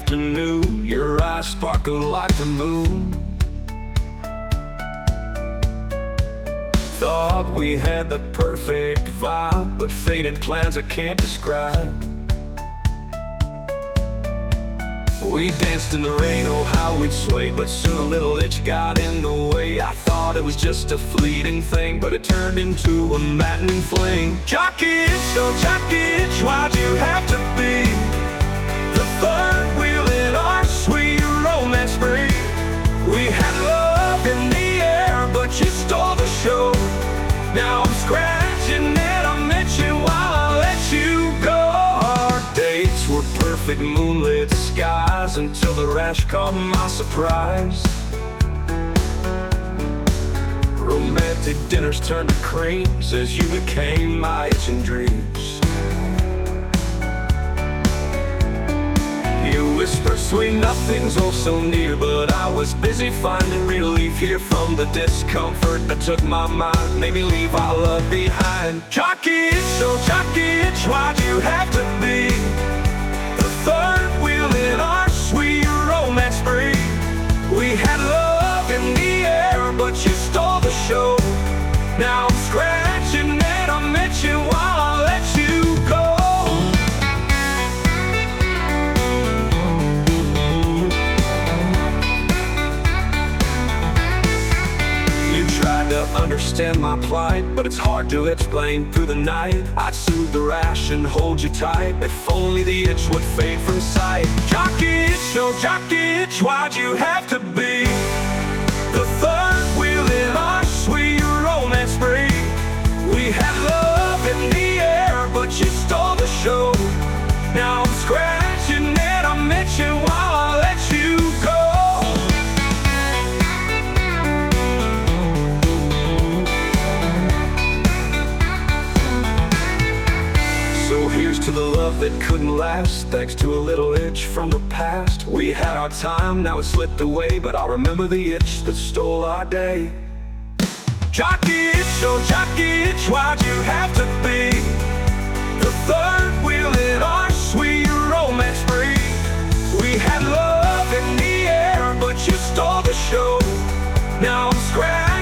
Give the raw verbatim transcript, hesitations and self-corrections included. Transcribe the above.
afternoon, your eyes sparkle like the moon. Thought we had the perfect vibe, but faded plans I can't describe. We danced in the rain, oh how we'd sway, but soon a little itch got in the way. I thought it was just a fleeting thing, but it turned into a maddening fling. Jockey itch, oh jockey itch, why'd you have to be the third wheel in our sweet romance spree? We had love in the air, but you stole the show. Now I'm scratching and I'm itching while I let you go. Our dates were perfect moonlit skies until the rash caught my surprise. Romantic dinners turned to creams as you became my itching dreams. You whisper sweet nothings oh so near, but I was busy finding relief here from the discomfort that took my mind, made me leave our love behind. Jockey itch, oh jockey itch, why'd you have to be the third wheel in our sweet romance spree? We had love in the air, but you stole the show. Now I'm scratching and I'm itching while I let you go. Tried to understand my plight, but it's hard to explain through the night. I'd soothe the rash and hold you tight, if only the itch would fade from sight. Jockey itch, oh jockey itch, why'd you have to be the third wheel in our sweet romance spree? We had love in the air, but you stole the show. Now I'm scratching and I'm itching while I let you go. So here's to the love that couldn't last, thanks to a little itch from the past. We had our time, now it slipped away, but I'll remember the itch that stole our day. Jockey itch, oh jockey itch, why'd you have to be the third wheel in our sweet romance spree? We had love in the air, but you stole the show. Now I'm scratching